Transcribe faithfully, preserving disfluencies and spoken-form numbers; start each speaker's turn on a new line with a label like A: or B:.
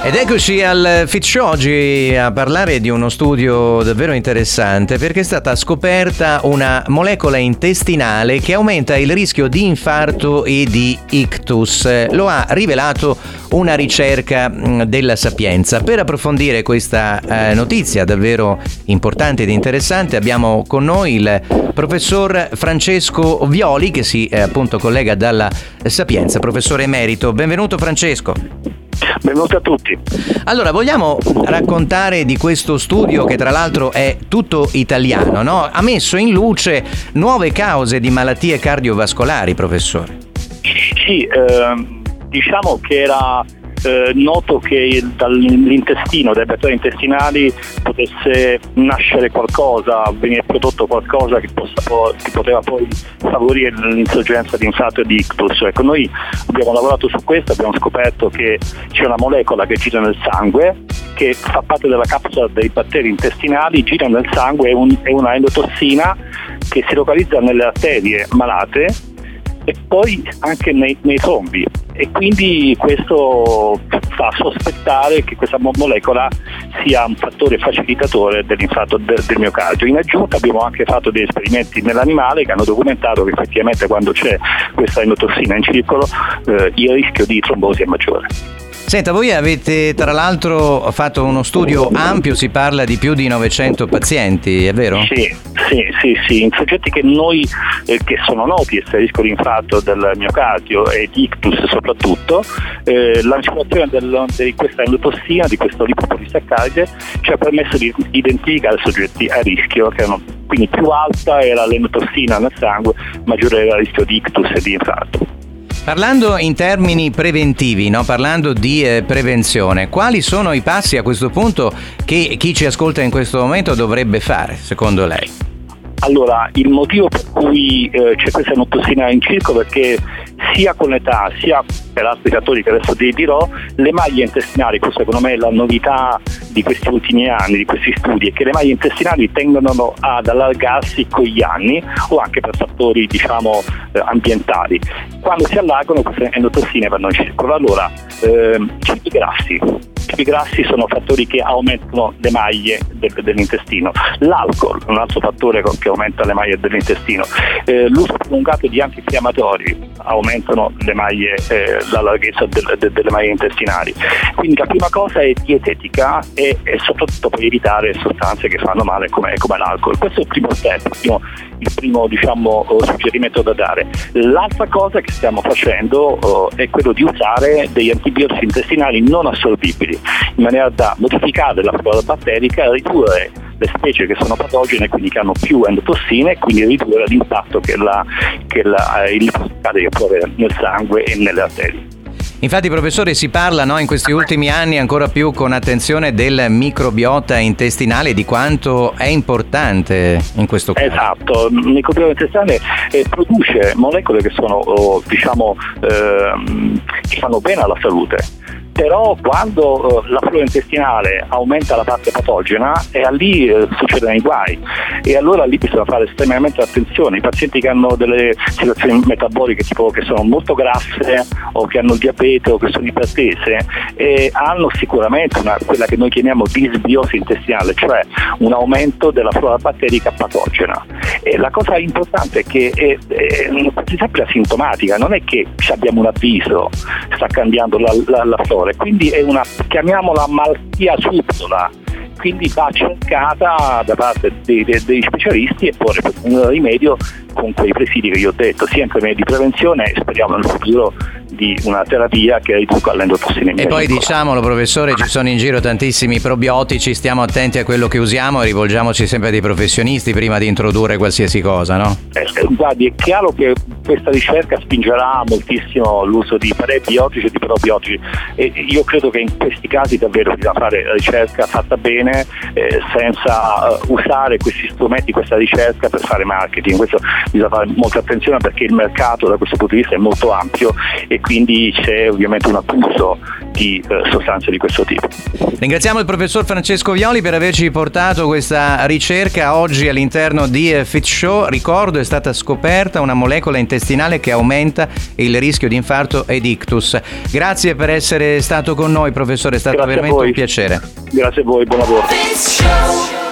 A: Ed eccoci al Fit Show oggi a parlare di uno studio davvero interessante, perché è stata scoperta una molecola intestinale che aumenta il rischio di infarto e di ictus. Lo ha rivelato una ricerca della Sapienza. Per approfondire questa eh, notizia davvero importante ed interessante abbiamo con noi il professor Francesco Violi, che si eh, appunto collega dalla Sapienza, professore emerito. Benvenuto Francesco.
B: Benvenuti a tutti.
A: Allora, vogliamo raccontare di questo studio che tra l'altro è tutto italiano, no? Ha messo in luce nuove cause di malattie cardiovascolari, professore.
B: Sì, eh, diciamo che era eh, noto che dall'intestino, dai batteri intestinali potesse nascere qualcosa, venire prodotto qualcosa che, possa, che poteva poi favorire l'insorgenza di infarto e di ictus. Ecco, noi abbiamo lavorato su questo, abbiamo scoperto che c'è una molecola che gira nel sangue, che fa parte della capsula dei batteri intestinali, gira nel sangue, è, un, è una endotossina che si localizza nelle arterie malate e poi anche nei, nei trombi, e quindi questo fa sospettare che questa molecola sia un fattore facilitatore dell'infarto del, del miocardio. In aggiunta abbiamo anche fatto degli esperimenti nell'animale che hanno documentato che effettivamente quando c'è questa endotossina in circolo eh, il rischio di trombosi è maggiore.
A: Senta, voi avete tra l'altro fatto uno studio ampio, si parla di più di novecento pazienti, è vero?
B: Sì, sì, sì, sì. In soggetti che noi, eh, che sono noti essere a rischio di infarto del miocardio e di ictus soprattutto, eh, la misurazione del, di questa endotossina, di questo lipopolisaccaride, ci ha permesso di identificare soggetti a rischio, che erano, quindi più alta era l'endotossina nel sangue, maggiore era il rischio di ictus e di infarto.
A: Parlando in termini preventivi, no? Parlando di eh, prevenzione, quali sono i passi a questo punto che chi ci ascolta in questo momento dovrebbe fare, secondo lei?
B: Allora, il motivo per cui eh, c'è questa endotossina in circolo è che sia con l'età, sia per altri fattori che adesso vi dirò, le maglie intestinali, questa secondo me è la novità di questi ultimi anni, di questi studi, è che le maglie intestinali tendono ad allargarsi con gli anni o anche per fattori, diciamo, eh, ambientali. Quando si allargano queste endotossine vanno in circolo. Allora, ehm, cibi grassi. I grassi sono fattori che aumentano le maglie del, dell'intestino. L'alcol, un altro fattore che aumenta le maglie dell'intestino. Eh, l'uso prolungato di antinfiammatori aumentano le maglie, eh, la larghezza del, de, delle maglie intestinali. Quindi la prima cosa è dietetica e, e soprattutto poi evitare sostanze che fanno male come, come l'alcol. Questo è il primo step, il primo, il primo diciamo, suggerimento da dare. L'altra cosa che stiamo facendo uh, è quello di usare degli antibiotici intestinali non assorbibili, in maniera da modificare la flora batterica e ridurre le specie che sono patogene, quindi che hanno più endotossine, e quindi ridurre l'impatto che, la, che la, il liposaccaride può avere nel sangue e nelle arterie.
A: Infatti, professore, si parla, no, in questi ultimi anni ancora più con attenzione del microbiota intestinale, di quanto è importante in questo caso.
B: Esatto, il microbiota intestinale eh, produce molecole che sono, oh, diciamo, eh, che fanno bene alla salute. Però quando eh, la flora intestinale aumenta la parte patogena, e a lì eh, succedono i guai, e allora lì bisogna fare estremamente attenzione. I pazienti che hanno delle situazioni metaboliche tipo che sono molto grasse o che hanno il diabete o che sono ipertese eh, hanno sicuramente una, quella che noi chiamiamo disbiosi intestinale, cioè un aumento della flora batterica patogena. E la cosa importante è che è, è quasi sempre asintomatica, non è che abbiamo un avviso, sta cambiando la, la, la flora. Quindi è una, chiamiamola malattia subdola, quindi va cercata da parte dei, dei, dei specialisti e porre un rimedio con quei presidi che io ho detto, sia in termini di prevenzione e speriamo nel futuro di una terapia che riduca l'endotossina.
A: E poi diciamolo, professore, ci sono in giro tantissimi probiotici, stiamo attenti a quello che usiamo e rivolgiamoci sempre a dei professionisti prima di introdurre qualsiasi cosa, no?
B: Eh, guardi, è chiaro che questa ricerca spingerà moltissimo l'uso di prebiotici e di probiotici, e io credo che in questi casi davvero bisogna fare ricerca fatta bene, eh, senza uh, usare questi strumenti, questa ricerca per fare marketing. Questo bisogna fare molta attenzione, perché il mercato da questo punto di vista è molto ampio e quindi c'è ovviamente un abuso di eh, sostanze di questo tipo.
A: Ringraziamo il professor Francesco Violi per averci portato questa ricerca oggi all'interno di Fit Show. Ricordo, è stata scoperta una molecola intestinale che aumenta il rischio di infarto ed ictus. Grazie per essere stato con noi, professore, è stato
B: Grazie
A: veramente un piacere.
B: Grazie a voi, buon lavoro.